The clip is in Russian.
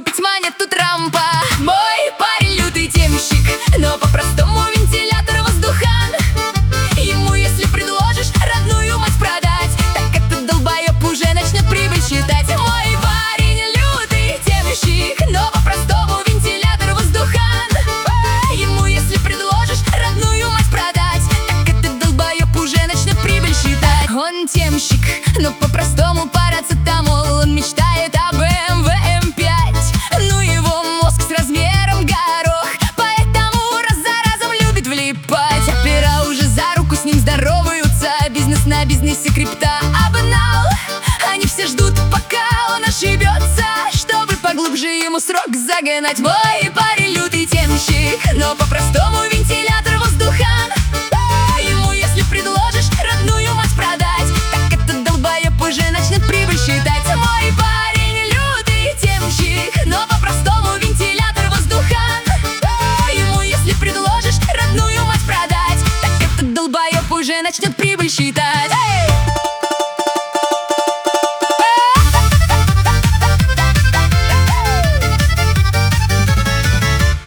купить монету Трампа. Мой парень лютый темщик, но по-простому вентилятор воздухан. Ему если предложишь родную мать продать, так этот долбоеб уже начнет прибыль считать. Мой парень лютый темщик, но по-простому вентилятор воздухан. Ему если предложишь родную мать продать, так этот долбоеб уже начнет прибыль считать. Он темщик, но по-простому парацетамол. Он мечтает об BMW M5, ну его мозг с размером горох, поэтому раз за разом любит влипать. Опера уже за руку с ним здороваются, бизнес на бизнесе крипта обнал. Они все ждут, пока он ошибется, чтобы поглубже ему срок загнать. Мой парень лютый темщик, но по-простому вентилятор воздухан. Ему если предложишь родную мать продать, так этот долбоеб уже начнет прибыль считать. Мой парень лютый темщик, но по-простому вентилятор воздухан. Ему если предложишь родную мать продать, так этот долбоеб уже начнет прибыль считать.